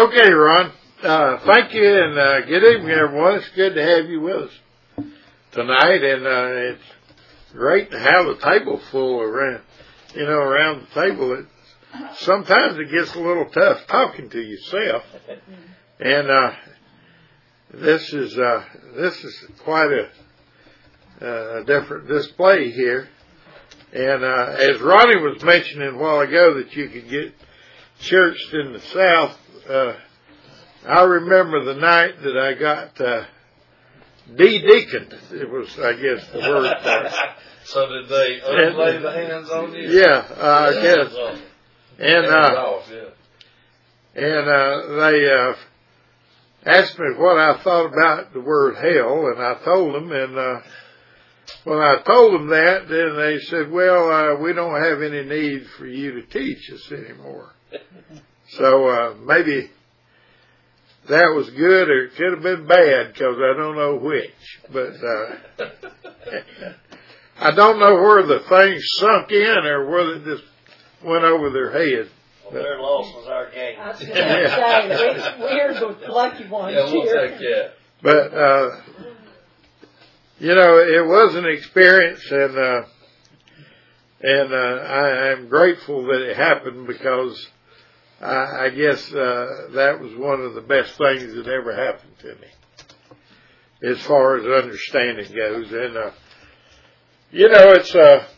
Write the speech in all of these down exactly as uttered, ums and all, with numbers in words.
Okay, Ron. Uh, thank you, and uh, good evening, everyone. It's good to have you with us tonight, and uh, it's great to have a table full around, you know, around the table. It, sometimes it gets a little tough talking to yourself, and uh, this is uh, this is quite a, uh, a different display here. And uh, as Ronnie was mentioning a while ago that you could get churched in the South, uh, I remember the night that I got uh, de-deaconed. It was, I guess, the word for it. So did they unlay the hands on you? Yeah, uh, I guess. And uh, off, yeah. and uh, they uh, asked me what I thought about the word hell, and I told them. And uh, when I told them that, then they said, "Well, uh, we don't have any need for you to teach us anymore." So uh, maybe that was good, or it could have been bad, because I don't know which. But uh, I don't know where the thing sunk in or whether it just went over their head. Well, their loss was our gain. I was going to say, we, we're the lucky ones yeah, we'll here. take that. But, uh, you know, it was an experience, and uh, and uh, I am grateful that it happened, because I, I guess uh, that was one of the best things that ever happened to me, as far as understanding goes. And, uh, you know, it's a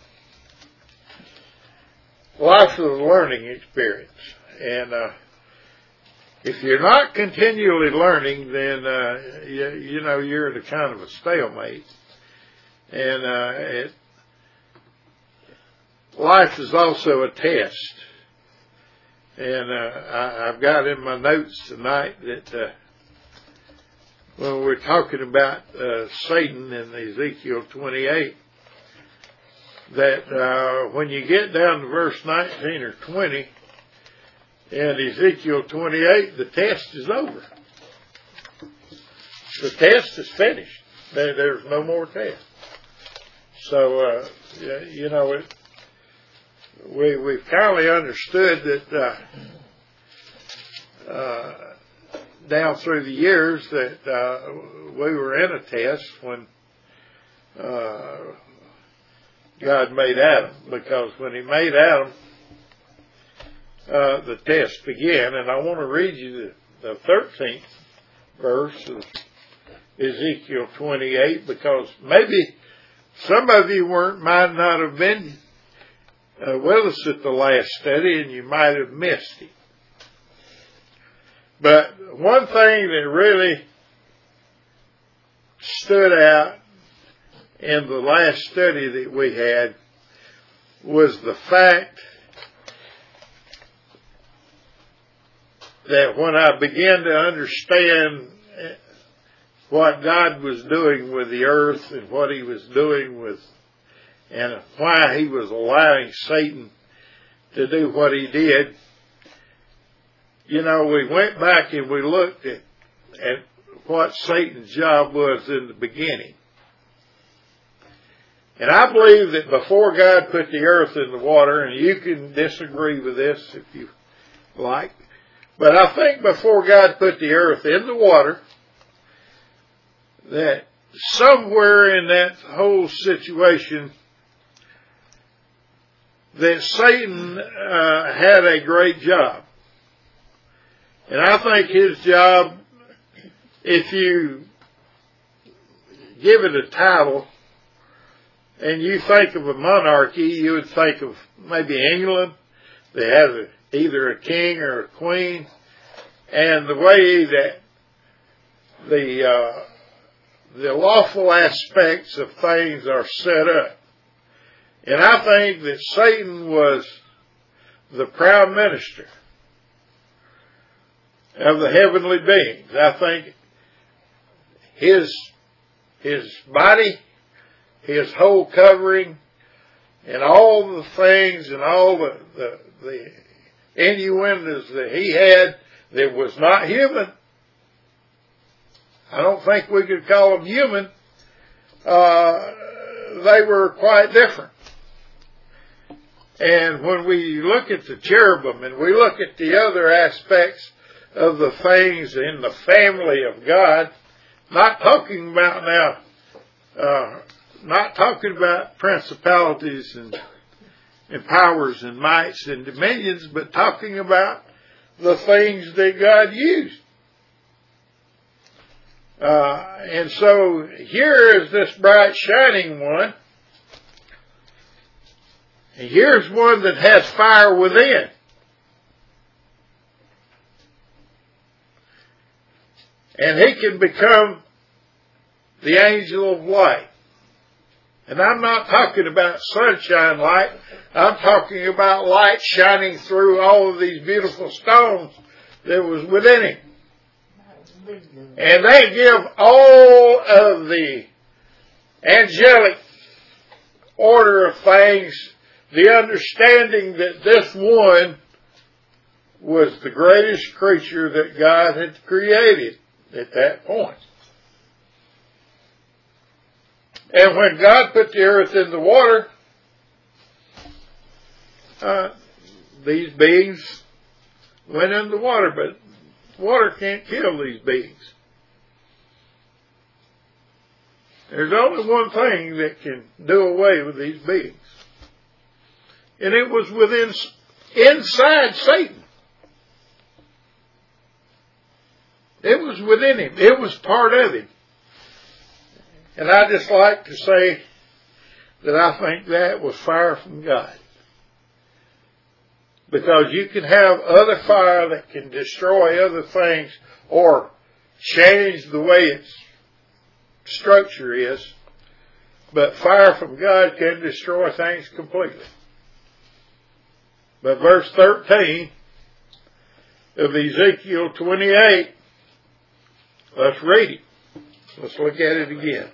life of a learning experience. And uh, if you're not continually learning, then, uh, you, you know, you're in a kind of a stalemate. And uh, it, life is also a test. And uh, I, I've got in my notes tonight that uh, when we're talking about uh, Satan in Ezekiel twenty-eight, that uh, when you get down to verse nineteen or twenty in Ezekiel twenty-eight, the test is over. The test is finished. There, there's no more test. So, uh, you know, it, we, we've kindly understood that uh, uh, down through the years that uh, we were in a test when uh, God made Adam, because when he made Adam, uh, the test began. And I want to read you the, the thirteenth verse of Ezekiel twenty-eight, because maybe some of you weren't, might not have been uh, with us at the last study, and you might have missed it. But one thing that really stood out in the last study that we had was the fact that when I began to understand what God was doing with the earth and what he was doing with, and why he was allowing Satan to do what he did, you know, we went back and we looked at, at what Satan's job was in the beginning. And I believe that before God put the earth in the water, and you can disagree with this if you like, but I think before God put the earth in the water, that somewhere in that whole situation, that Satan uh, had a great job. And I think his job, if you give it a title, and you think of a monarchy, you would think of maybe England. They have a, either a king or a queen. And the way that the uh, the lawful aspects of things are set up. And I think that Satan was the prime minister of the heavenly beings. I think his his body, his whole covering, and all the things and all the, the, the innuendos that he had that was not human. I don't think we could call them human. Uh, they were quite different. And when we look at the cherubim and we look at the other aspects of the things in the family of God. Not talking about now, uh, not talking about principalities and, and powers and mights and dominions, but talking about the things that God used. Uh, and so here is this bright shining one. And here's one that has fire within. And he can become the angel of light. And I'm not talking about sunshine light. I'm talking about light shining through all of these beautiful stones that was within him. And they give all of the angelic order of things the understanding that this one was the greatest creature that God had created at that point. And when God put the earth in the water, uh, these beings went in the water, but water can't kill these beings. There's only one thing that can do away with these beings. And it was within, inside Satan. It was within him. It was part of him. And I just like to say that I think that was fire from God. Because you can have other fire that can destroy other things or change the way its structure is. But fire from God can destroy things completely. But verse thirteen of Ezekiel twenty-eight, let's read it. Let's look at it again.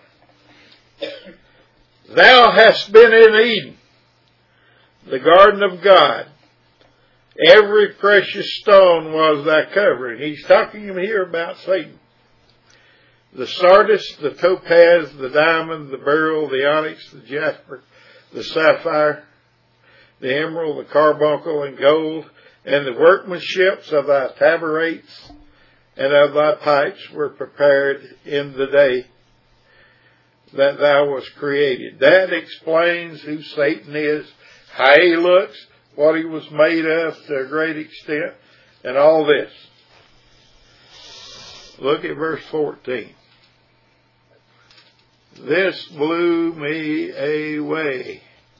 Thou hast been in Eden, the garden of God. Every precious stone was thy covering. He's talking here about Satan. The sardius, the topaz, the diamond, the beryl, the onyx, the jasper, the sapphire, the emerald, the carbuncle, and gold, and the workmanships of thy tabrets and of thy pipes were prepared in the day that thou wast created. That explains who Satan is, how he looks, what he was made of to a great extent, and all this. Look at verse fourteen. This blew me away.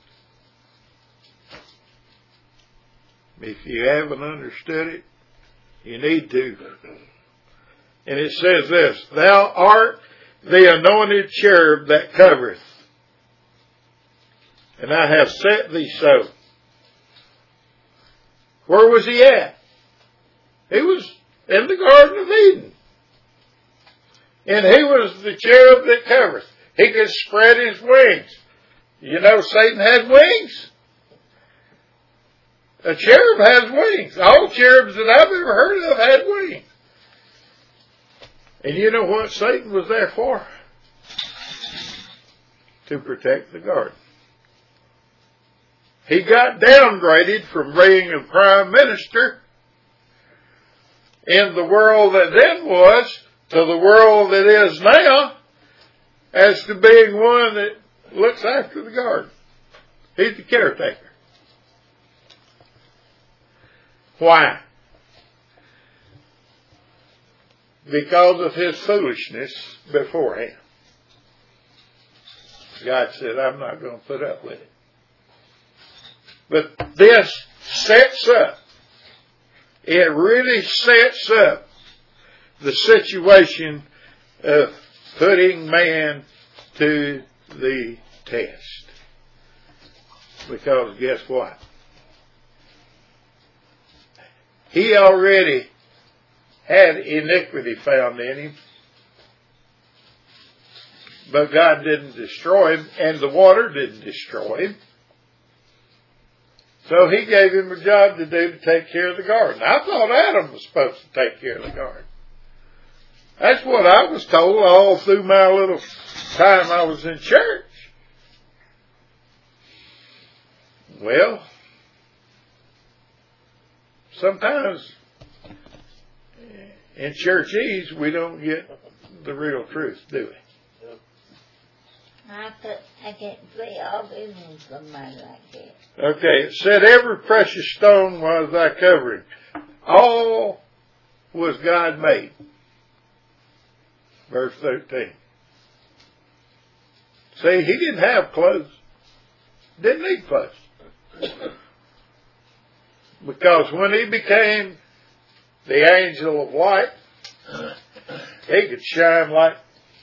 If you haven't understood it, you need to. And it says this, Thou art the anointed cherub that covereth, and I have set thee so. Where was he at? He was in the Garden of Eden. And he was the cherub that covereth. He could spread his wings. You know Satan had wings? A cherub has wings. All cherubs that I've ever heard of had wings. And you know what Satan was there for? To protect the garden. He got downgraded from being a prime minister in the world that then was to the world that is now as to being one that looks after the garden. He's the caretaker. Why? Because of his foolishness beforehand. God said, I'm not going to put up with it. But this sets up, it really sets up the situation of putting man to the test. Because guess what? He already had iniquity found in him. But God didn't destroy him, and the water didn't destroy him. So he gave him a job to do to take care of the garden. I thought Adam was supposed to take care of the garden. That's what I was told all through my little time I was in church. Well, in churchese, we don't get the real truth, do we? I could, I can't see all this in somebody like that. Okay, it said every precious stone was thy covering. All was God made. Verse thirteen. See, he didn't have clothes. Didn't need clothes. Because when he became the angel of light, he could shine like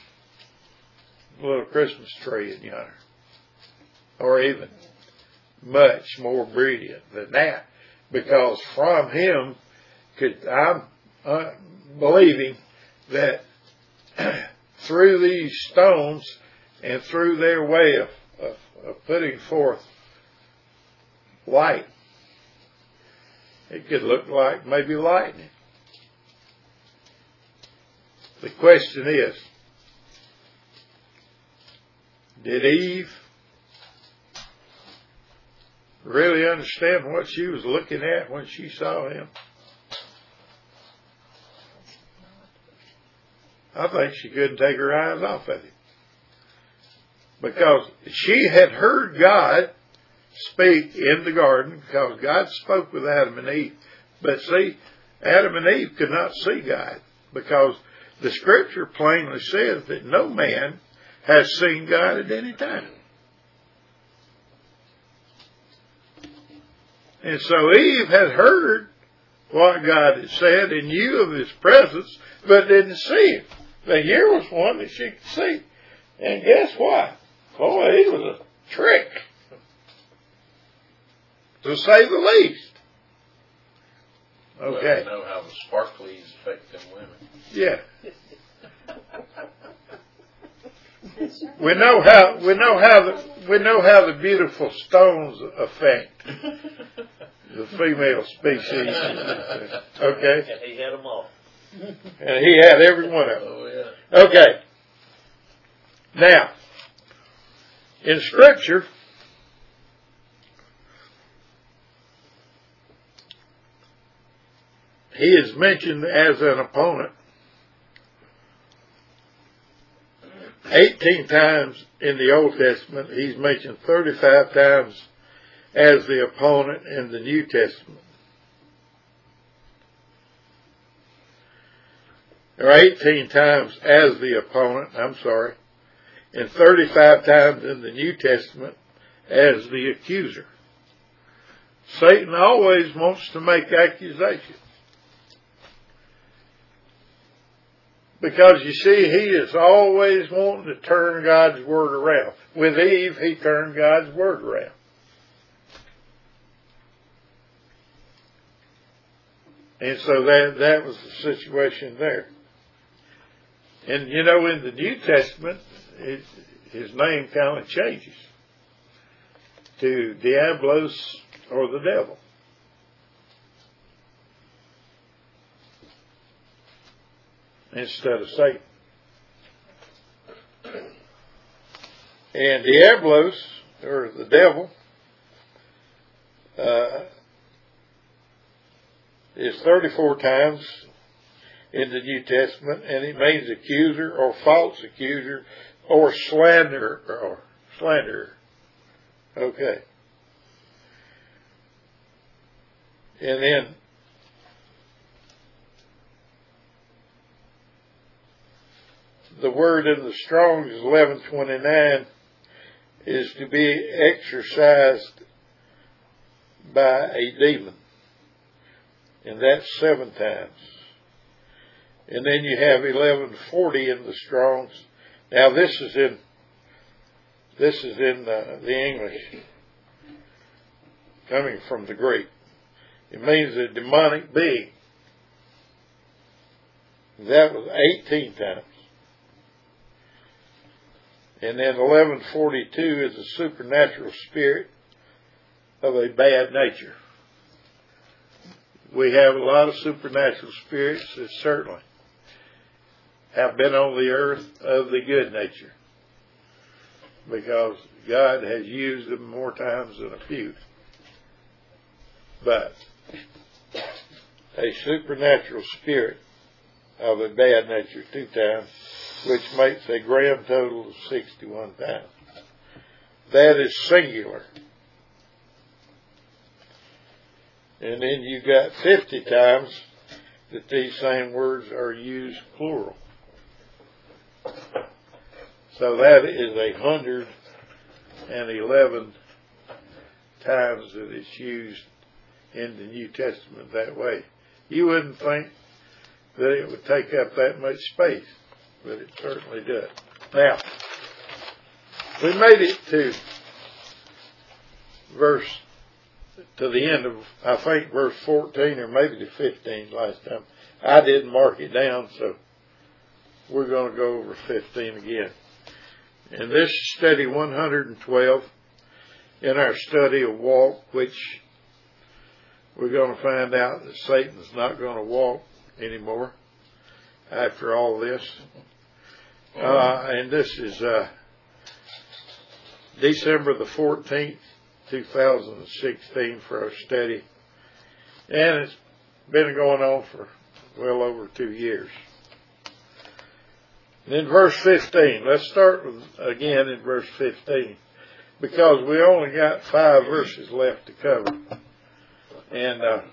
a little Christmas tree in yonder. Or even much more brilliant than that. Because from him, could I'm uh, believing that through these stones and through their way of, of, of putting forth light, it could look like maybe lightning. The question is, did Eve really understand what she was looking at when she saw him? I think she couldn't take her eyes off of him. Because she had heard God speak in the garden, because God spoke with Adam and Eve. But see, Adam and Eve could not see God, because the scripture plainly says that no man has seen God at any time. And so Eve had heard what God had said and knew of his presence, but didn't see him. But here was one that she could see. And guess what? Boy, he was a trick, to say the least. Okay. Well, we know how the sparklies affect them women. Yeah. We know how we know how the we know how the beautiful stones affect the female species. Okay. And he had them all. And he had every one of them. Oh yeah. Okay. Now, in Scripture, he is mentioned as an opponent eighteen times in the Old Testament. He's mentioned thirty-five times as the opponent in the New Testament. Or eighteen times as the opponent, I'm sorry, and thirty-five times in the New Testament as the accuser. Satan always wants to make accusations. Because you see, he is always wanting to turn God's word around. With Eve, he turned God's word around. And so that, that was the situation there. And you know, in the New Testament, it, his name kind of changes to Diablos, or the devil. Instead of Satan. And Diablos, or the devil, uh, is thirty-four times in the New Testament, and it means accuser, or false accuser, or slanderer, or slanderer. Okay. And then the word in the Strong's eleven twenty-nine is to be exorcised by a demon. And that's seven times. And then you have eleven forty in the Strong's. Now this is in this is in uh, the English, coming from the Greek. It means a demonic being. That was eighteen times. And then eleven forty-two is a supernatural spirit of a bad nature. We have a lot of supernatural spirits that certainly have been on the earth of the good nature, because God has used them more times than a few. But a supernatural spirit of a bad nature two times, which makes a grand total of sixty-one times. That is singular. And then you got fifty times that these same words are used plural. So that is a hundred and eleven times that it's used in the New Testament that way. You wouldn't think that it would take up that much space, but it certainly does. Now, we made it to verse, to the end of, I think, verse fourteen or maybe to fifteen last time. I didn't mark it down, so we're going to go over fifteen again. And this is study one hundred twelve in our study of walk, which we're going to find out that Satan's not going to walk anymore after all this. Uh, and this is uh, December the fourteenth, two thousand sixteen for our study. And it's been going on for well over two years. And in verse fifteen, let's start with, again in verse fifteen, because we only got five verses left to cover. And uh,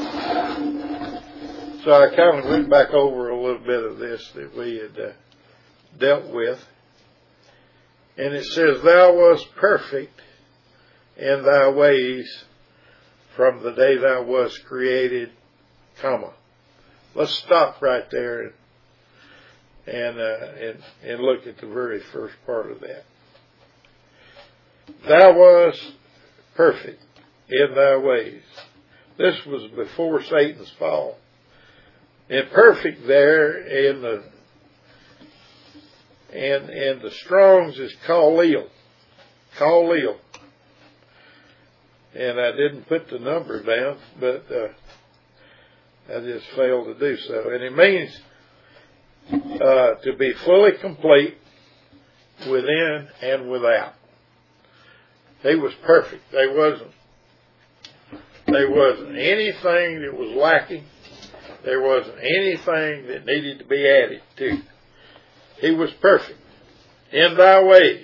so I kind of went back over a little bit of this that we had uh, dealt with. And it says, "Thou wast perfect in thy ways from the day thou wast created, comma." Let's stop right there and and, uh, and and look at the very first part of that. Thou wast perfect in thy ways. This was before Satan's fall. And perfect there in the and and the Strong's is Khalil. Khalil. And I didn't put the number down, but uh, I just failed to do so. And it means uh, to be fully complete within and without. He was perfect. There wasn't there wasn't anything that was lacking. There wasn't anything that needed to be added to. He was perfect in thy ways.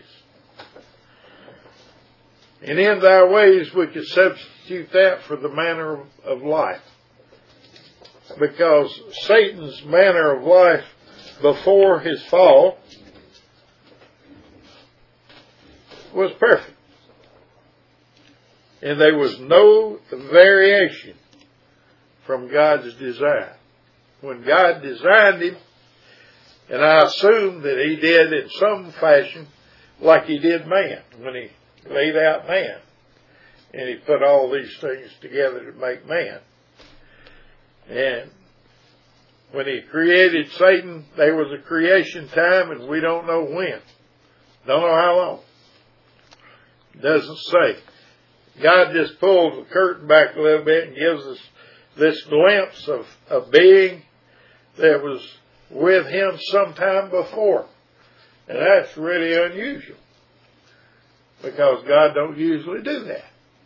And in thy ways we could substitute that for the manner of life. Because Satan's manner of life before his fall was perfect. And there was no variation from God's design. When God designed him, and I assume that he did in some fashion like he did man, when he laid out man, and he put all these things together to make man. And when he created Satan, there was a creation time, and we don't know when. Don't know how long. It doesn't say. God just pulls the curtain back a little bit and gives us this glimpse of a being that was with him sometime before. And that's really unusual, because God don't usually do that.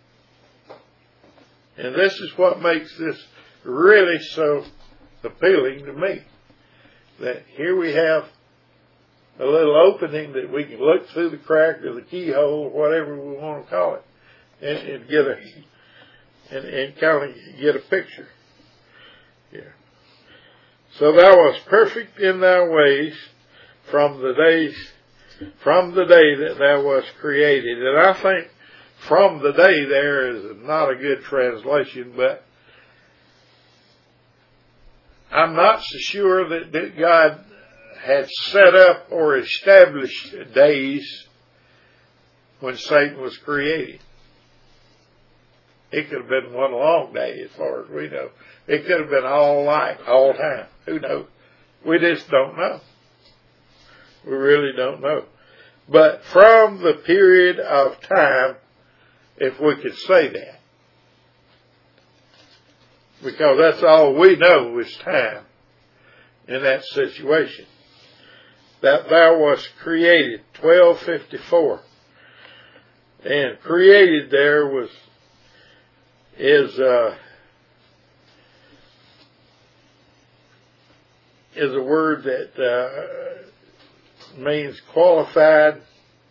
And this is what makes this really so appealing to me. That here we have a little opening that we can look through the crack or the keyhole, or whatever we want to call it, and, and get a and, and kind of get a picture. Yeah. So thou wast perfect in thy ways from the days, from the day that thou wast created. And I think from the day there is not a good translation, but I'm not so sure that, that God had set up or established days when Satan was created. It could have been one long day as far as we know. It could have been all night, all time. Who knows? We just don't know. We really don't know. But from the period of time, if we could say that, because that's all we know is time in that situation, that thou wast created, twelve fifty-four. And created there was, is, uh, is a word that uh, means qualified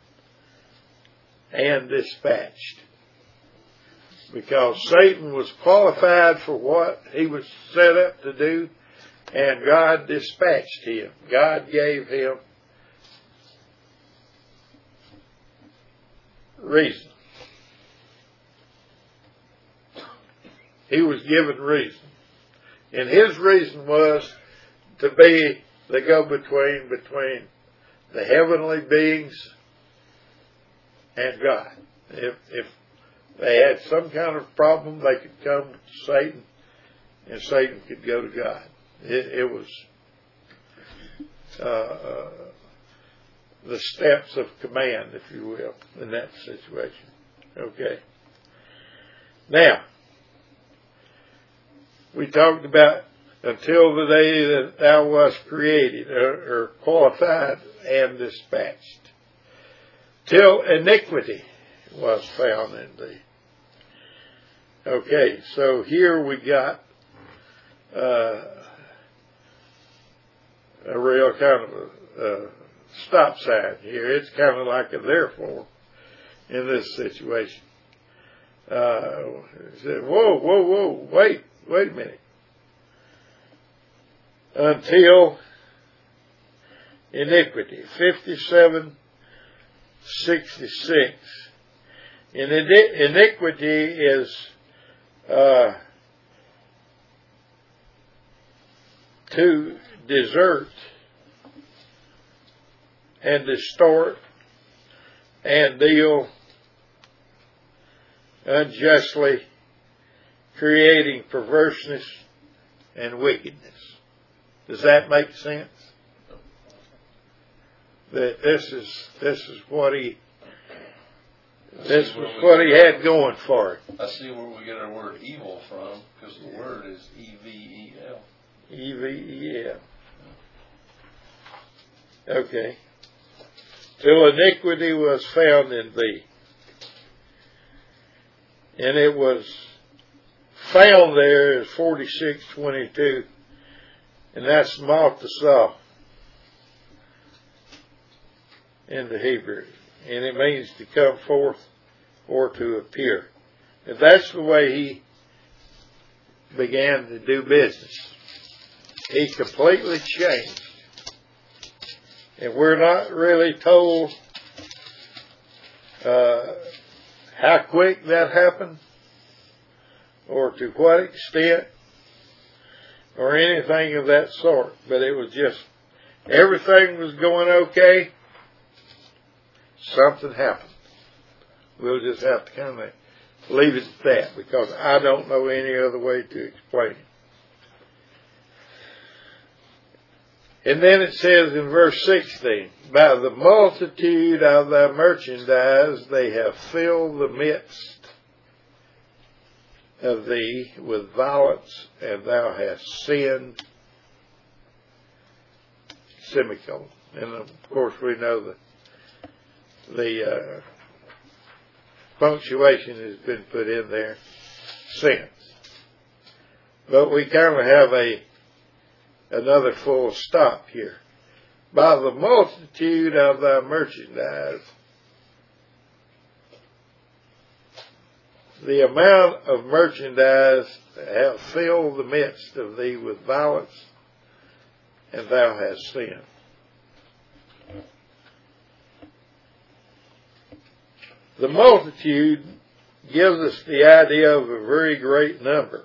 and dispatched. Because Satan was qualified for what he was set up to do, and God dispatched him. God gave him reason. He was given reason. And his reason was to be the go-between between the heavenly beings and God. If, if they had some kind of problem, they could come to Satan, and Satan could go to God. It, it was uh, uh, the steps of command, if you will, in that situation. Okay. Now, we talked about until the day that thou wast created, or, or qualified and dispatched, till iniquity was found in thee. Okay, so here we got uh, a real kind of a, a stop sign here. It's kind of like a therefore in this situation. Uh, he said, whoa, whoa, whoa, wait, wait a minute. Until iniquity, fifty-seven sixty-six. And iniquity is uh, to desert and distort and deal unjustly, creating perverseness and wickedness. Does that make sense? That this is this is what he this was what he had going for it. I see where we get our word evil from, because the word is E V E L. E V E L. Okay. Till iniquity was found in thee. And it was found there as forty-six twenty-two. And that's Malchusah in the Hebrew. And it means to come forth or to appear. And that's the way he began to do business. He completely changed. And we're not really told uh, how quick that happened or to what extent or anything of that sort. But it was just, everything was going okay. Something happened. We'll just have to kind of leave it at that, because I don't know any other way to explain it. And then it says in verse sixteen, by the multitude of thy merchandise they have filled the midst of thee with violence, and thou hast sinned. Semicolon. And of course we know that the uh, punctuation has been put in there since. But we kind of have a another full stop here. By the multitude of thy merchandise, the amount of merchandise have filled the midst of thee with violence, and thou hast sinned. The multitude gives us the idea of a very great number.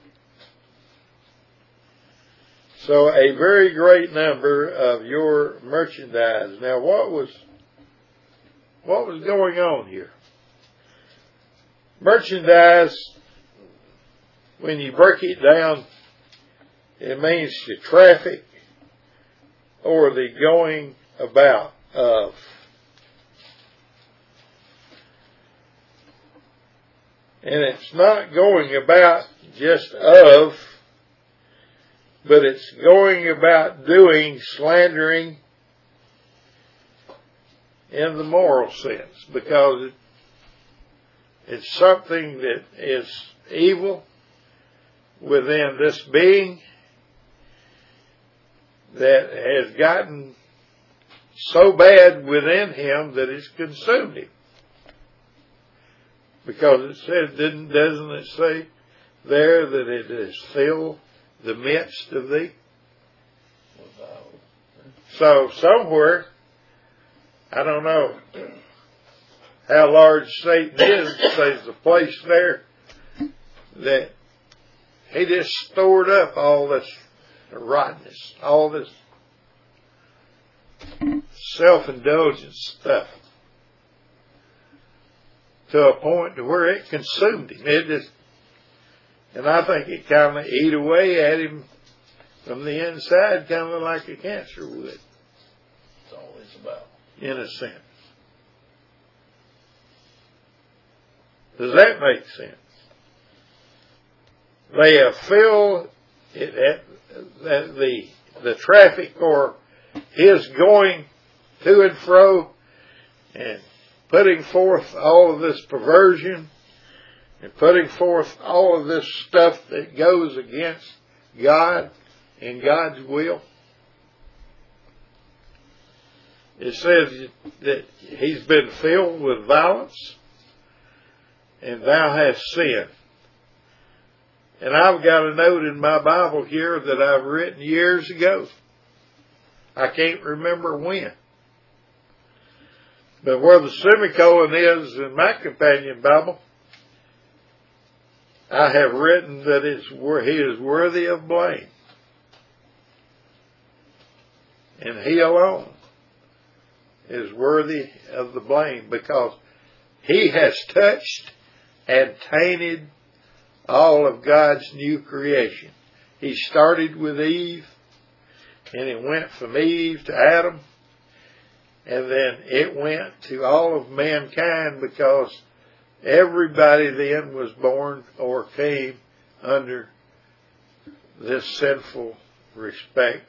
So a very great number of your merchandise. Now what was what was going on here? Merchandise, when you break it down, it means the traffic or the going about of. And it's not going about just of, but it's going about doing, slandering in the moral sense, because it, it's something that is evil within this being, that has gotten so bad within him that it's consumed him. Because it says, didn't, doesn't it say there that it has filled the midst of thee? So somewhere, I don't know how large Satan is, there's a place there that he just stored up all this rottenness, all this self-indulgent stuff to a point to where it consumed him. It just, and I think it kind of ate away at him from the inside, kind of like a cancer would. That's all it's about. In a sense. Does that make sense? They have filled it at the the traffic or his going to and fro and putting forth all of this perversion and putting forth all of this stuff that goes against God and God's will. It says that he's been filled with violence and thou hast sinned. And I've got a note in my Bible here that I've written years ago. I can't remember when. But where the semicolon is in my companion Bible, I have written that it's where he is worthy of blame. And he alone is worthy of the blame because he has touched and tainted all of God's new creation. He started with Eve, and it went from Eve to Adam, and then it went to all of mankind because everybody then was born or came under this sinful respect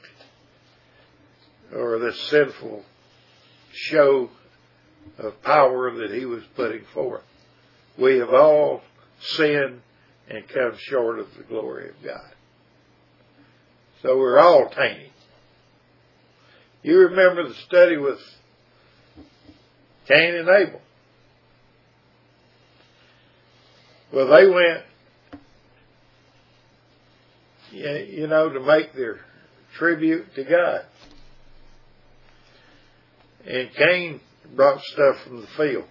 or this sinful show of power that he was putting forth. We have all sinned and come short of the glory of God. So we're all tainted. You remember the study with Cain and Abel. Well, they went, you know, to make their tribute to God. And Cain brought stuff from the field.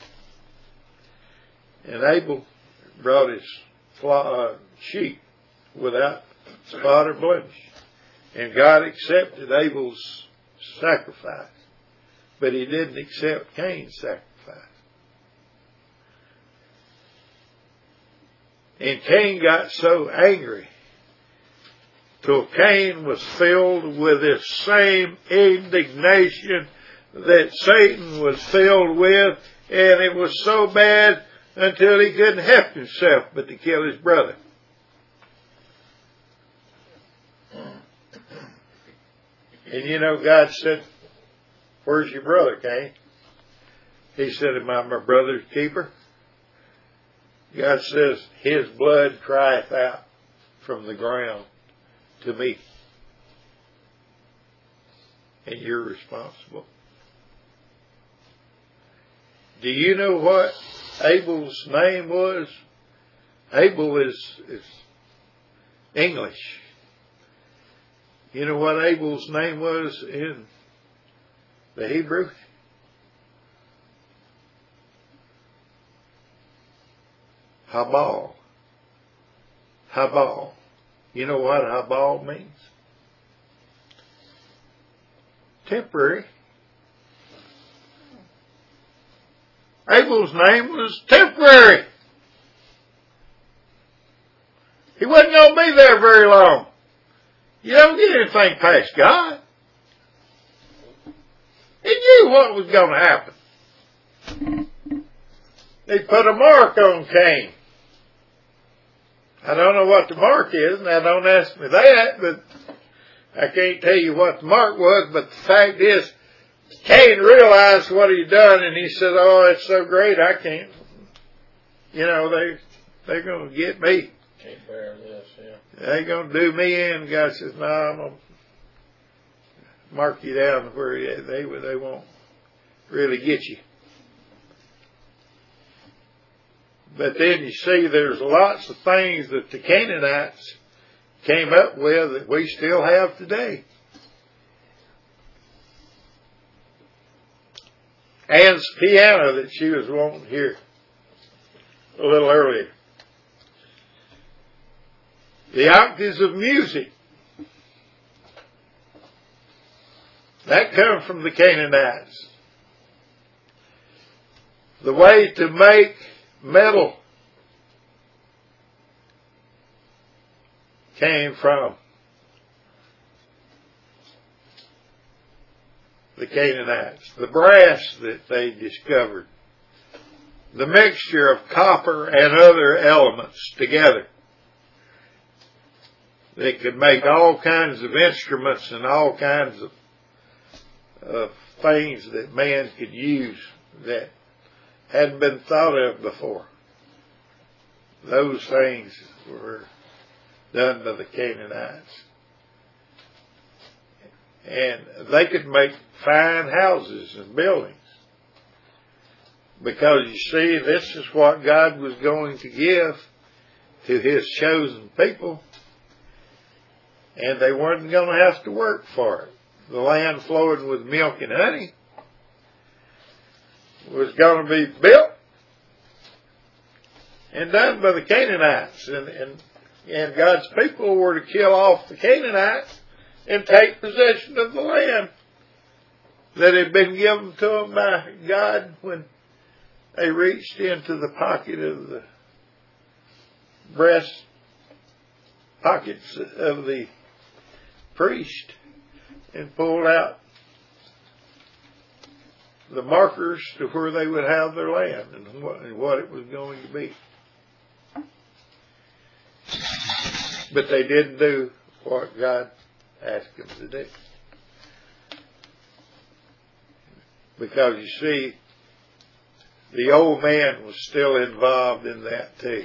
And Abel brought his uh, sheep without spot or blemish. And God accepted Abel's sacrifice. But he didn't accept Cain's sacrifice. And Cain got so angry till Cain was filled with this same indignation that Satan was filled with, and it was so bad until he couldn't help himself but to kill his brother. And you know, God said, "Where's your brother, Cain?" He said, "Am I my brother's keeper?" God says, "His blood crieth out from the ground to me." And you're responsible. Do you know what Abel's name was? Abel is, is English. You know what Abel's name was in the Hebrew? Habal. Habal. You know what Habal means? Temporary. Abel's name was temporary. He wasn't going to be there very long. You don't get anything past God. He knew what was going to happen. He put a mark on Cain. I don't know what the mark is, now don't ask me that, but I can't tell you what the mark was, but the fact is, Cain realized what he'd done, and he said, "Oh, it's so great, I can't, you know, they, they're going to get me. Can't bear this, yeah. They're going to do me in." God says, "No, I'm going mark you down where they they won't really get you. But then you see there's lots of things that the Canaanites came up with that we still have today. Ann's piano that she was wanting to hear a little earlier. The octaves of music. That come from the Canaanites. The way to make metal came from the Canaanites. The brass that they discovered. The mixture of copper and other elements together. They could make all kinds of instruments and all kinds of, of things that man could use that hadn't been thought of before. Those things were done by the Canaanites. And they could make fine houses and buildings. Because you see, this is what God was going to give to His chosen people. And they weren't going to have to work for it. The land flowing with milk and honey was going to be built and done by the Canaanites. And, and, and God's people were to kill off the Canaanites and take possession of the land that had been given to them by God when they reached into the pocket of the breast pockets of the priest and pulled out the markers to where they would have their land and what, and what it was going to be. But they didn't do what God asked them to do. Because you see, the old man was still involved in that too.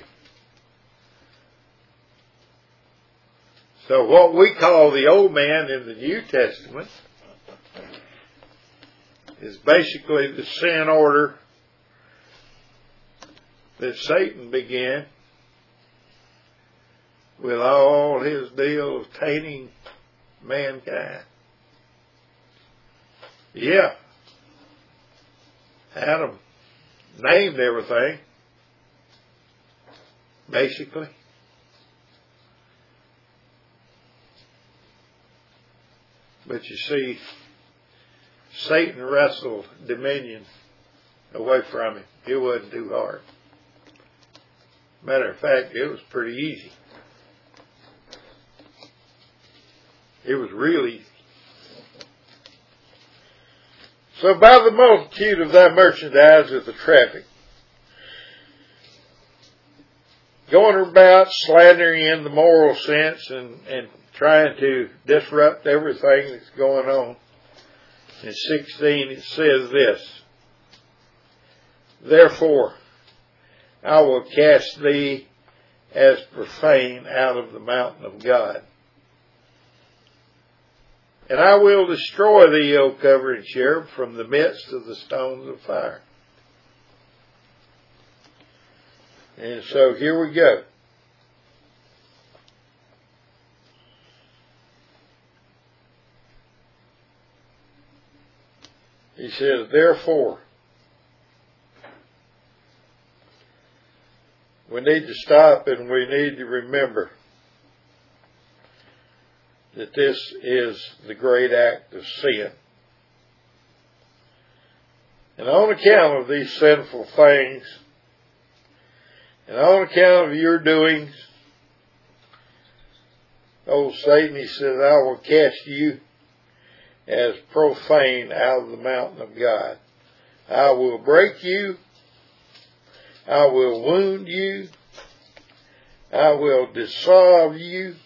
So what we call the old man in the New Testament is basically the sin order that Satan began with all his deal of tainting mankind. Yeah. Adam named everything, basically. But you see, Satan wrestled dominion away from him. It wasn't too hard. Matter of fact, it was pretty easy. It was really easy. So by the multitude of thy merchandise is the traffic, going about slandering in the moral sense and, and trying to disrupt everything that's going on. In sixteen it says this, therefore I will cast thee as profane out of the mountain of God. And I will destroy thee, O covering cherub, from the midst of the stones of fire. And so here we go. He says, therefore, we need to stop and we need to remember that this is the great act of sin. And on account of these sinful things, and on account of your doings, oh Satan, he says, I will cast you as profane out of the mountain of God. I will break you. I will wound you. I will dissolve you.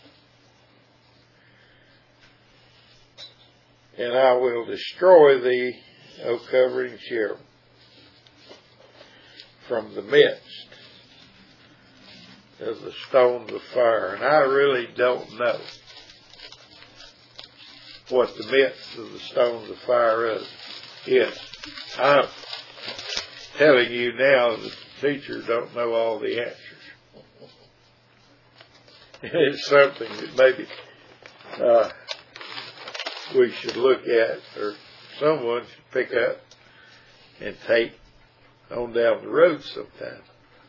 And I will destroy thee, O covering cherub, from the midst of the stones of fire. And I really don't know what the midst of the stones of fire is. Yes, I'm telling you now that teachers don't know all the answers. It's something that maybe uh, we should look at, or someone should pick up and take on down the road sometime.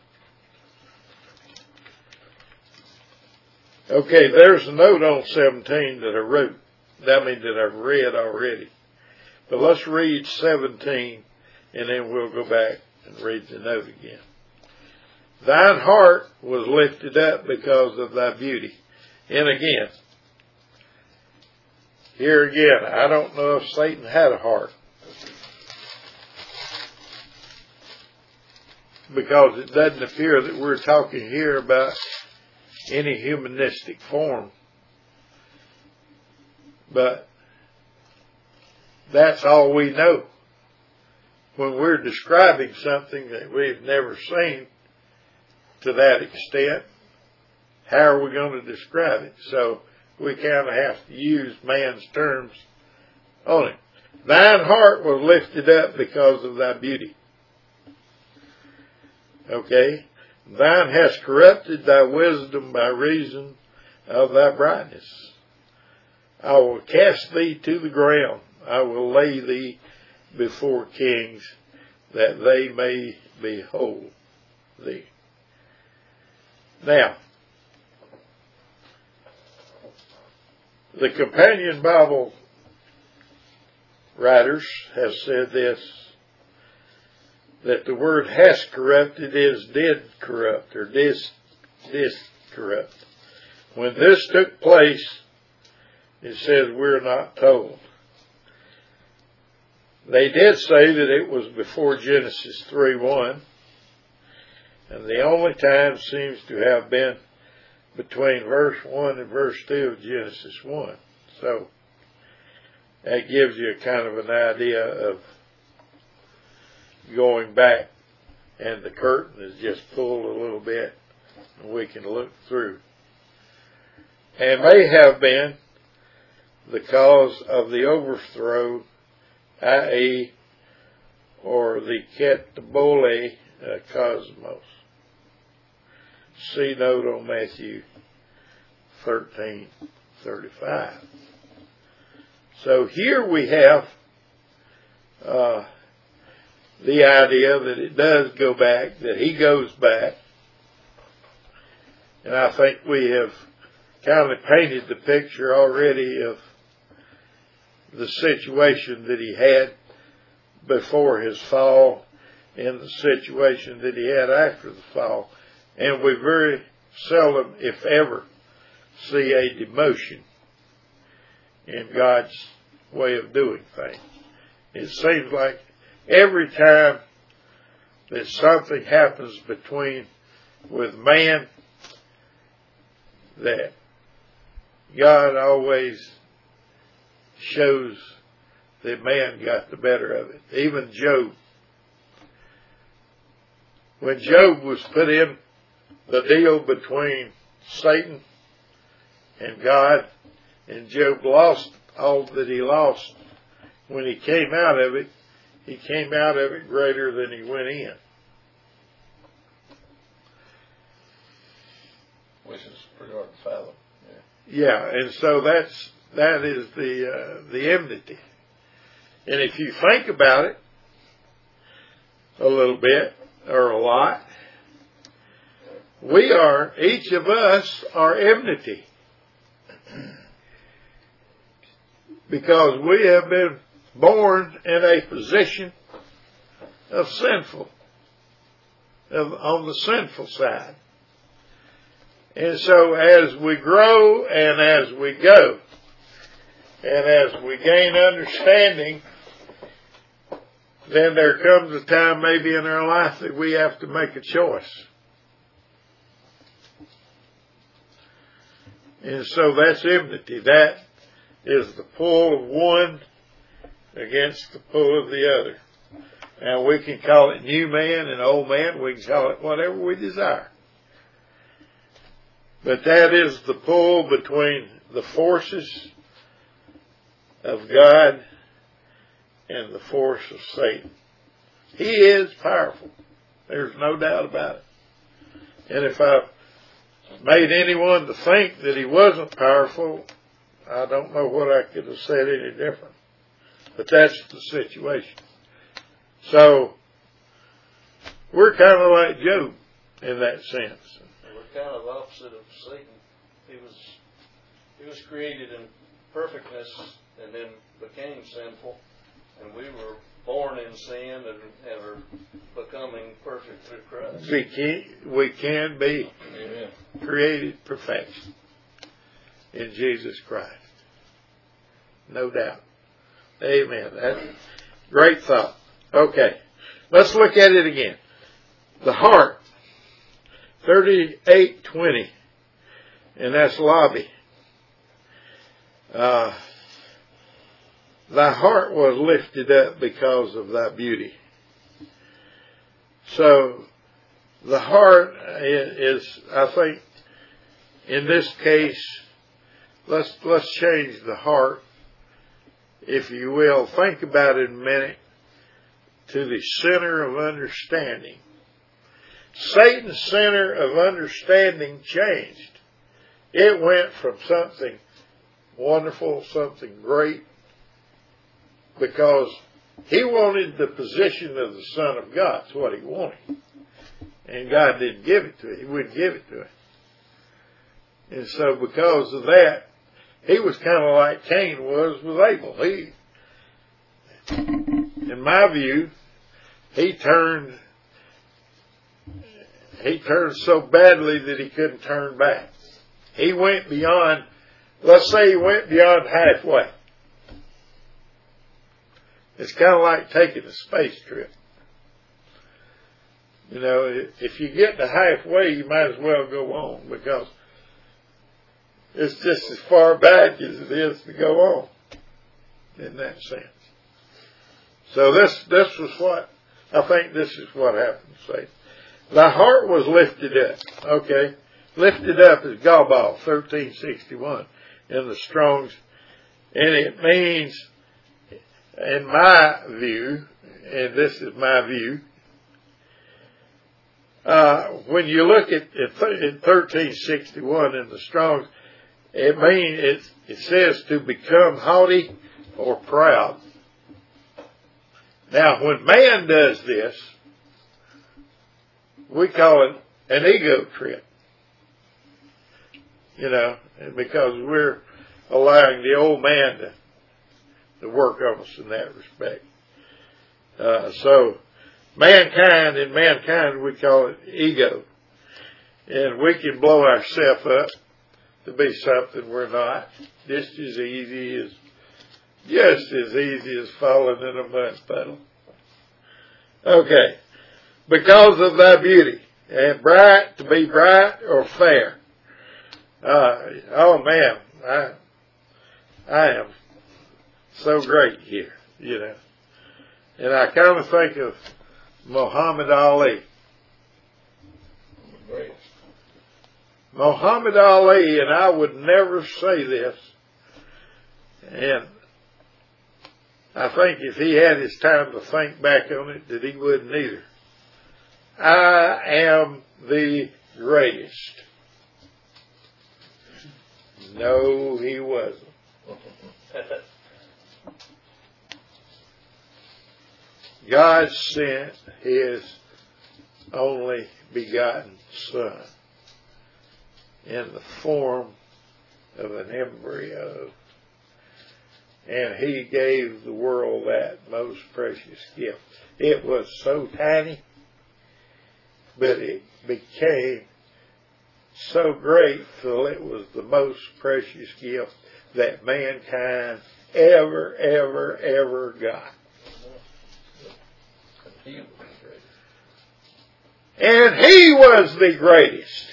Okay, there's a note on seventeen that I wrote. That means that I've read already. But let's read seventeen, and then we'll go back and read the note again. Thine heart was lifted up because of thy beauty. And again, here again, I don't know if Satan had a heart, because it doesn't appear that we're talking here about any humanistic form. But that's all we know. When we're describing something that we've never seen to that extent, how are we going to describe it? So we kind of have to use man's terms on it. Thine heart was lifted up because of thy beauty. Okay? Thine has corrupted thy wisdom by reason of thy brightness. I will cast thee to the ground. I will lay thee before kings, that they may behold thee. Now, the Companion Bible writers have said this, that the word has corrupted is did corrupt, or dis, dis corrupt. When this took place, it says we're not told. They did say that it was before Genesis three one, and the only time seems to have been between verse one and verse two of Genesis one. So that gives you a kind of an idea of going back, and the curtain is just pulled a little bit, and we can look through. And may have been the cause of the overthrow, that is, or the Ketabole uh, cosmos. See note on Matthew thirteen thirty-five. So here we have uh, the idea that it does go back, that he goes back. And I think we have kind of painted the picture already of the situation that he had before his fall and the situation that he had after the fall. And we very seldom, if ever, see a demotion in God's way of doing things. It seems like every time that something happens between, with man, that God always shows that man got the better of it. Even Job. When Job was put in the deal between Satan and God, and Job lost all that he lost, when he came out of it, he came out of it greater than he went in. Which is pretty hard to fathom. Yeah, yeah, and so that's that is the uh, the enmity. And if you think about it a little bit or a lot, we are, each of us are enmity. Because we have been born in a position of sinful, of, on the sinful side. And so as we grow and as we go, and as we gain understanding, then there comes a time maybe in our life that we have to make a choice. And so that's enmity. That is the pull of one against the pull of the other. Now we can call it new man and old man. We can call it whatever we desire. But that is the pull between the forces of God and the force of Satan. He is powerful. There's no doubt about it. And if I've made anyone to think that he wasn't powerful, I don't know what I could have said any different. But that's the situation. So, we're kind of like Job in that sense. We're kind of opposite of Satan. He was, he was created in perfectness and then became sinful. And we were born in sin and, and are becoming perfect through Christ. We can, we can be Amen. Created perfection in Jesus Christ. No doubt. Amen. That's great thought. Okay. Let's look at it again. The heart. thirty-eight twenty. And that's lobby. Uh, thy heart was lifted up because of thy beauty. So, the heart is, I think, in this case, let's, let's change the heart, if you will. Think about it a minute, to the center of understanding. Satan's center of understanding changed. It went from something wonderful, something great, because he wanted the position of the Son of God. That's what he wanted. And God didn't give it to him. He wouldn't give it to him. And so because of that, he was kind of like Cain was with Abel. He, in my view, he turned, he turned so badly that he couldn't turn back. He went beyond, let's say he went beyond halfway. It's kind of like taking a space trip. You know, if you get to halfway, you might as well go on, because it's just as far back as it is to go on, in that sense. So this this was what, I think this is what happened, say. Thy heart was lifted up. Okay. Lifted up is Gabal, thirteen sixty-one, in the Strong's. And it means, in my view, and this is my view, uh, when you look at it in thirteen sixty-one in the Strong's, it means, it, it says to become haughty or proud. Now, when man does this, we call it an ego trip. You know, because we're allowing the old man to, to work on us in that respect. Uh, so, mankind, in mankind, we call it ego. And we can blow ourselves up to be something we're not. Just as easy as, just as easy as falling in a mud puddle. Okay. Because of thy beauty. And bright, to be bright or fair. Uh, oh man, I, I am so great here, you know. And I kind of think of Muhammad Ali. Great. Muhammad Ali, and I would never say this, and I think if he had his time to think back on it, that he wouldn't either. I am the greatest. No, he wasn't. God sent his only begotten Son in the form of an embryo, and he gave the world that most precious gift. It was so tiny, but it became so great till it was the most precious gift that mankind ever, ever, ever got. And he was the greatest.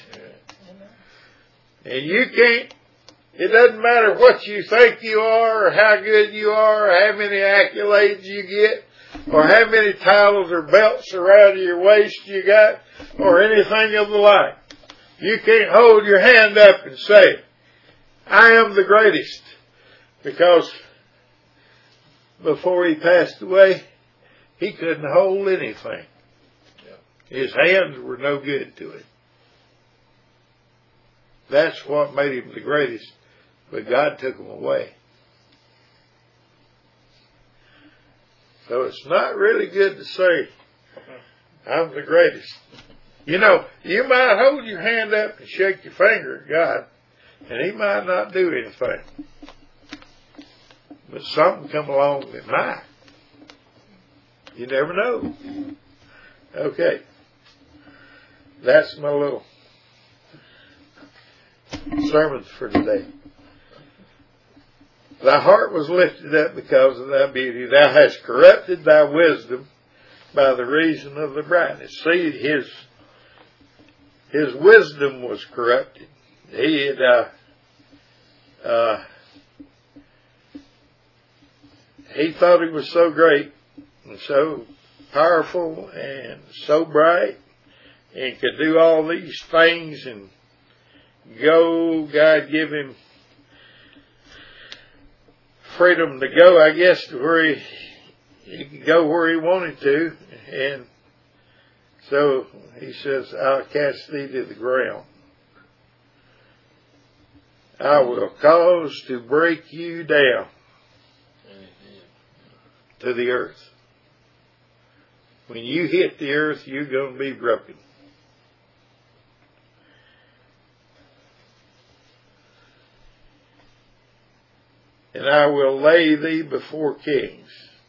And you can't, it doesn't matter what you think you are, or how good you are, or how many accolades you get, or how many titles or belts around your waist you got, or anything of the like. You can't hold your hand up and say, I am the greatest, because before he passed away, he couldn't hold anything. Yeah. His hands were no good to him. That's what made him the greatest. But God took him away. So it's not really good to say, I'm the greatest. You know, you might hold your hand up and shake your finger at God, and He might not do anything. But something come along that might. You never know. Okay. That's my little sermon for today. Thy heart was lifted up because of thy beauty. Thou hast corrupted thy wisdom by the reason of the brightness. See, his his wisdom was corrupted. He had uh, uh, he thought he was so great and so powerful and so bright and could do all these things and go. God give him freedom to go, I guess, to where he, he could go where he wanted to. And so he says, I'll cast thee to the ground. I will cause to break you down to the earth. When you hit the earth, you're going to be broken. And I will lay thee before kings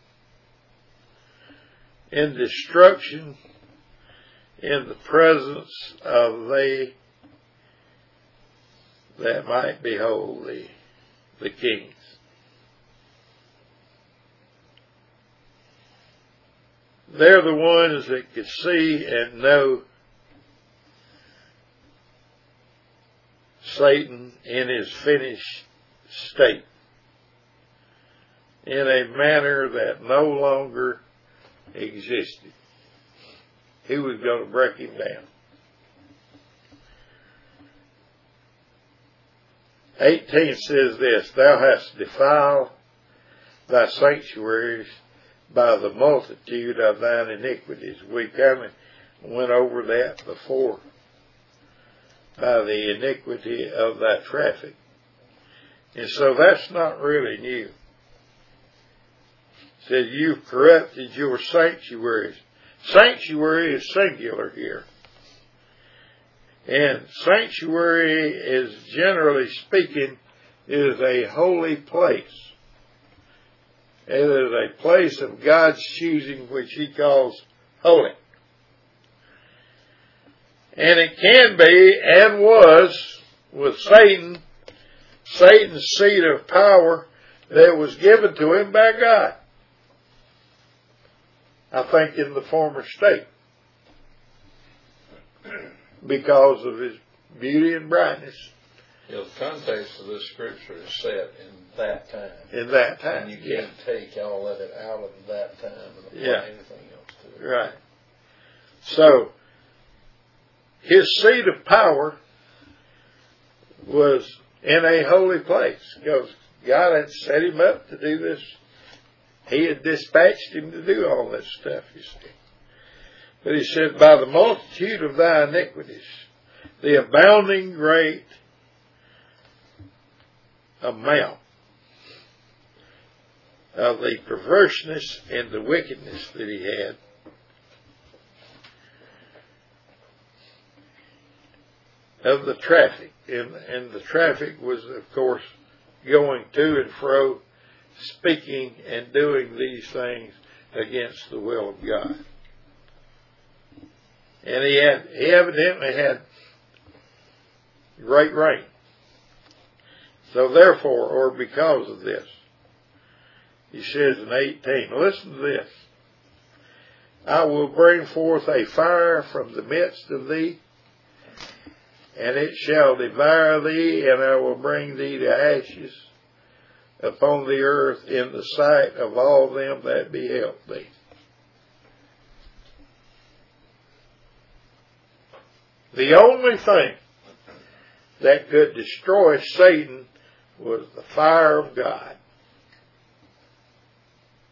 in destruction in the presence of they that might behold thee, the kings. They're the ones that could see and know Satan in his finished state, in a manner that no longer existed. He was going to break him down. eighteen says this, Thou hast defiled thy sanctuaries by the multitude of thine iniquities. We kind of went over that before. By the iniquity of thy traffic. And so that's not really new. It says, you've corrupted your sanctuaries. Sanctuary is singular here. And sanctuary is, generally speaking, is a holy place. It is a place of God's choosing which He calls holy. And it can be, and was, with Satan, Satan's seat of power that was given to him by God. I think in the former state. Because of his beauty and brightness. You know, the context of this scripture is set in that time. In that time. And you can't yeah. take all of it out of that time and apply yeah. anything else to it. Right. So, his seat of power was in a holy place because God had set him up to do this. He had dispatched him to do all this stuff, you see. But he said, by the multitude of thy iniquities, the abounding great amount of the perverseness and the wickedness that he had, of the traffic. And, and the traffic was, of course, going to and fro, speaking and doing these things against the will of God. And he had, he evidently had great rain. So therefore, or because of this, he says in eighteen, listen to this. I will bring forth a fire from the midst of thee, and it shall devour thee, and I will bring thee to ashes upon the earth in the sight of all them that beheld thee. The only thing that could destroy Satan was the fire of God.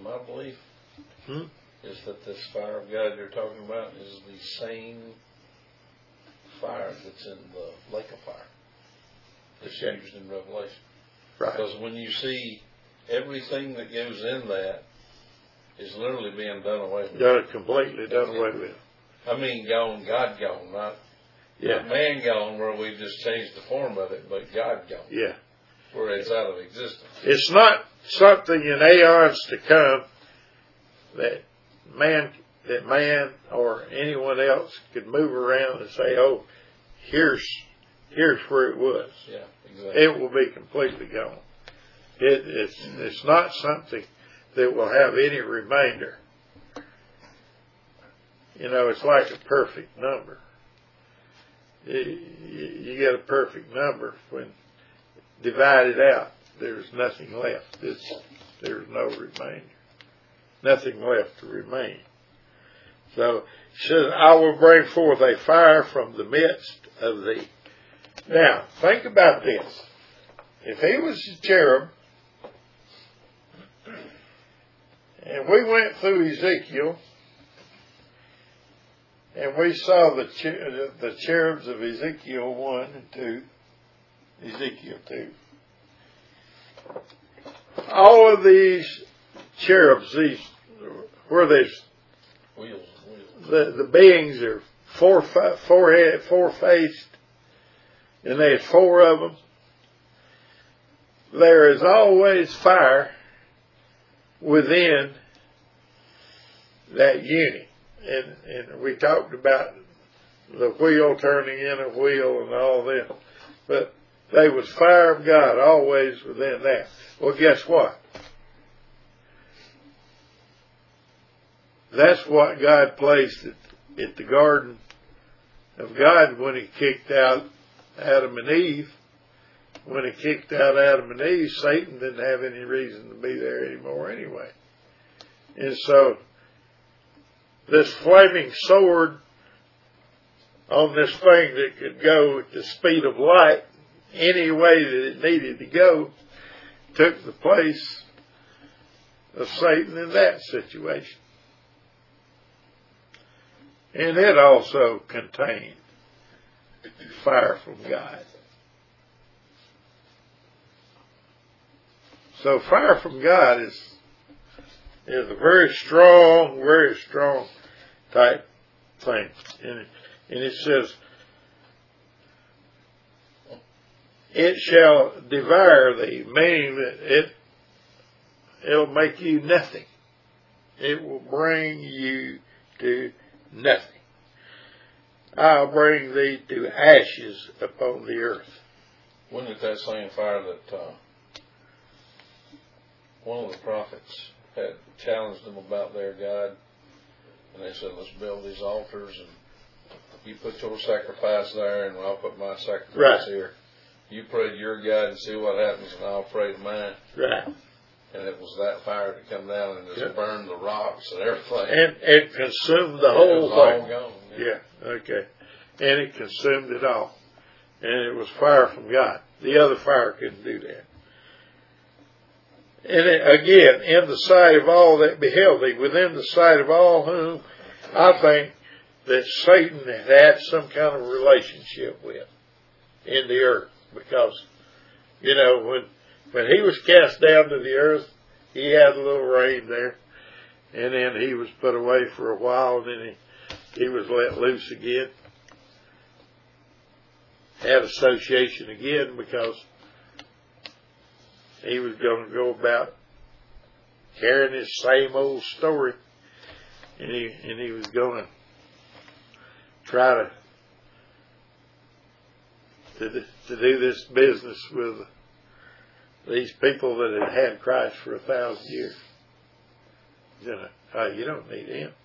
my belief Hmm? is that this fire of God you're talking about is the same fire that's in the lake of fire that's Okay. used in Revelation. Right. Because when you see everything that goes in that is literally being done away with. Done completely done away with. I mean, gone, God gone, not, Yeah. not man gone where we've just changed the form of it, but God gone, Yeah. where it's out of existence. It's not something in aeons to come that man, that man or anyone else could move around and say, oh, here's, here's where it was. Yeah, exactly. It will be completely gone. It, it's, it's not something that will have any remainder. You know, it's like a perfect number. You, you get a perfect number when divided out, there's nothing left. It's, there's no remainder. Nothing left to remain. So, it says, I will bring forth a fire from the midst of thee. Now, think about this. If he was a cherub, and we went through Ezekiel, and we saw the cher- the cherubs of Ezekiel one and two, Ezekiel two. All of these cherubs, these where these Wheels, wheels. the the beings are four four four faced, and there's four of them. There is always fire within that unit. And, and we talked about the wheel turning in a wheel and all this. But there was fire of God always within that. Well, guess what? That's what God placed at, at the Garden of God when he kicked out Adam and Eve. When he kicked out Adam and Eve, Satan didn't have any reason to be there anymore anyway. And so, this flaming sword on this thing that could go at the speed of light any way that it needed to go took the place of Satan in that situation. And it also contained fire from God. So fire from God is is a very strong, very strong type thing. And it, and it says, it shall devour thee, meaning that it, it'll make you nothing. It will bring you to nothing. I'll bring thee to ashes upon the earth. Wasn't it that same fire that uh, one of the prophets had challenged them about their God? And they said, let's build these altars and you put your sacrifice there and I'll put my sacrifice Right. here. You pray to your God and see what happens and I'll pray to mine. Right. And it was that fire that come down and just Yep. burned the rocks and everything. And it consumed the it whole was all thing. gone. Yeah, okay. And it consumed it all. And it was fire from God. The other fire couldn't do that. And it, again, in the sight of all that beheld thee, within the sight of all whom I think that Satan had had some kind of relationship with in the earth. Because, you know, when when he was cast down to the earth, he had a little reign there. And then he was put away for a while, and then he, he was let loose again. Had association again because he was going to go about carrying his same old story, and he and he was going to try to to to do this business with these people that had had Christ for a thousand years. You know, oh, you don't need him.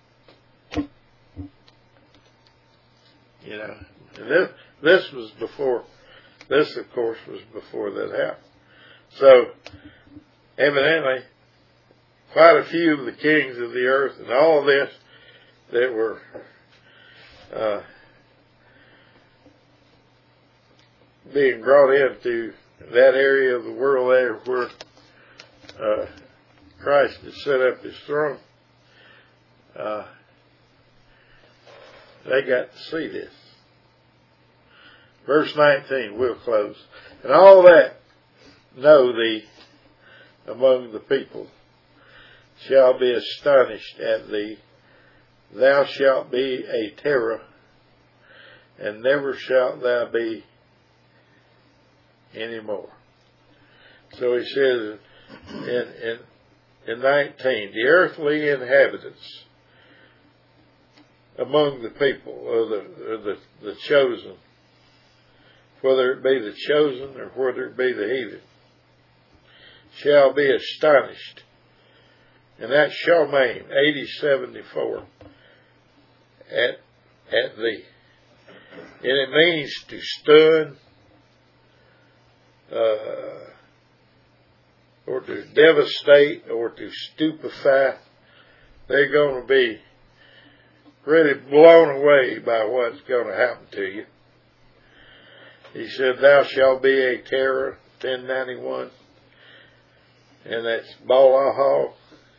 You know, and this this was before. This, of course, was before that happened. So, evidently, quite a few of the kings of the earth and all this that were uh, being brought into that area of the world there where uh, Christ has set up his throne, uh, they got to see this. Verse nineteen, we'll close. And all that know thee among the people shall be astonished at thee. Thou shalt be a terror, and never shalt thou be any more. So he says in, in, in nineteen, the earthly inhabitants among the people, or the, or the, the chosen, whether it be the chosen or whether it be the heathen, shall be astonished. And that's Charmaine, eighty seventy-four, at, at thee. And it means to stun, uh, or to devastate, or to stupefy. They're going to be really blown away by what's going to happen to you. He said, thou shalt be a terror, ten ninety-one. And that's Balahal.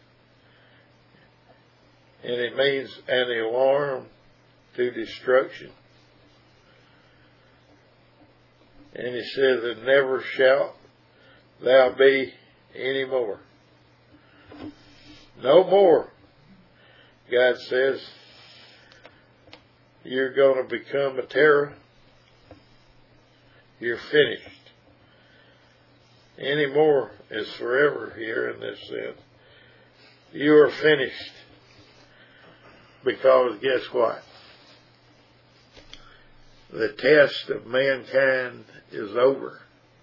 And it means an alarm to destruction. And he says, and never shalt thou be any more. No more. God says, you're going to become a terror. You're finished. Any more is forever here in this sense. You are finished. Because guess what? The test of mankind is over.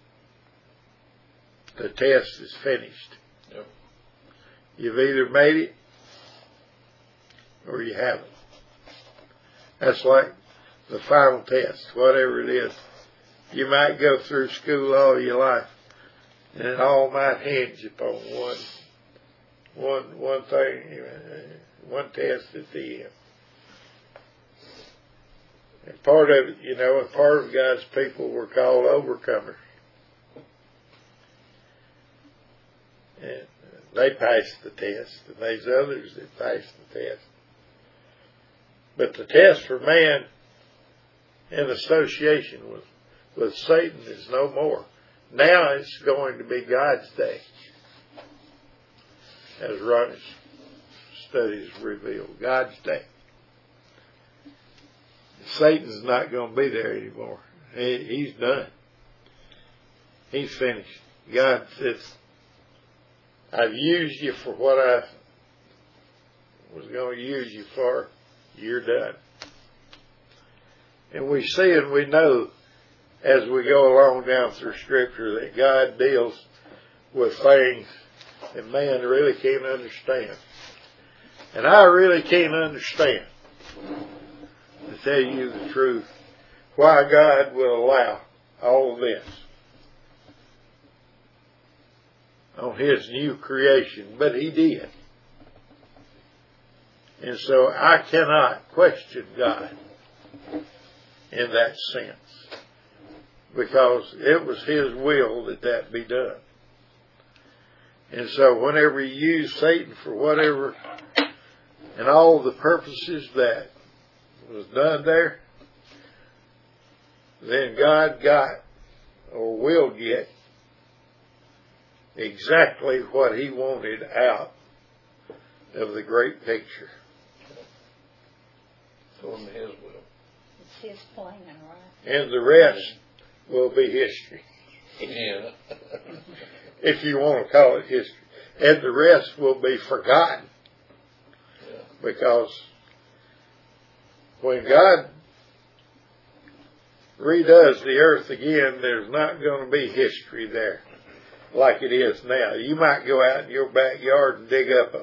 The test is finished. Yep. You've either made it or you haven't. That's like the final test, whatever it is. You might go through school all your life, and it all might hinge upon one, one, one thing, one test at the end. And part of it, you know, and part of God's people were called overcomers. And they passed the test, and there's others that passed the test. But the test for man in association with, with Satan is no more. Now it's going to be God's day, as Ronnie's studies reveal. God's day. Satan's not going to be there anymore. He, he's done. He's finished. God says, I've used you for what I was going to use you for. You're done. And we see and we know as we go along down through Scripture that God deals with things that man really can't understand. And I really can't understand, to tell you the truth, why God will allow all of this on His new creation, but He did. And so I cannot question God in that sense, because it was His will that that be done. And so whenever you use Satan for whatever and all the purposes that was done there, then God got or will get exactly what He wanted out of the great picture. According to His will. It's His plan, right? And the rest will be history. Yeah. If you want to call it history. And the rest will be forgotten. Yeah. Because when God redoes the earth again, there's not going to be history there like it is now. You might go out in your backyard and dig up a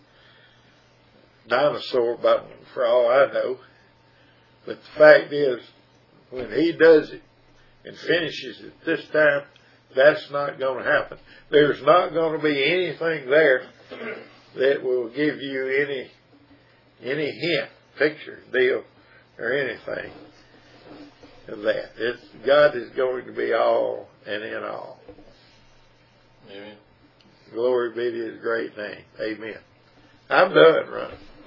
dinosaur bone, for all I know. But the fact is, when He does it and finishes it this time, that's not going to happen. There's not going to be anything there that will give you any any hint, picture, deal, or anything of that. It's, God is going to be all and in all. Amen. Glory be to his great name. Amen. I'm done running.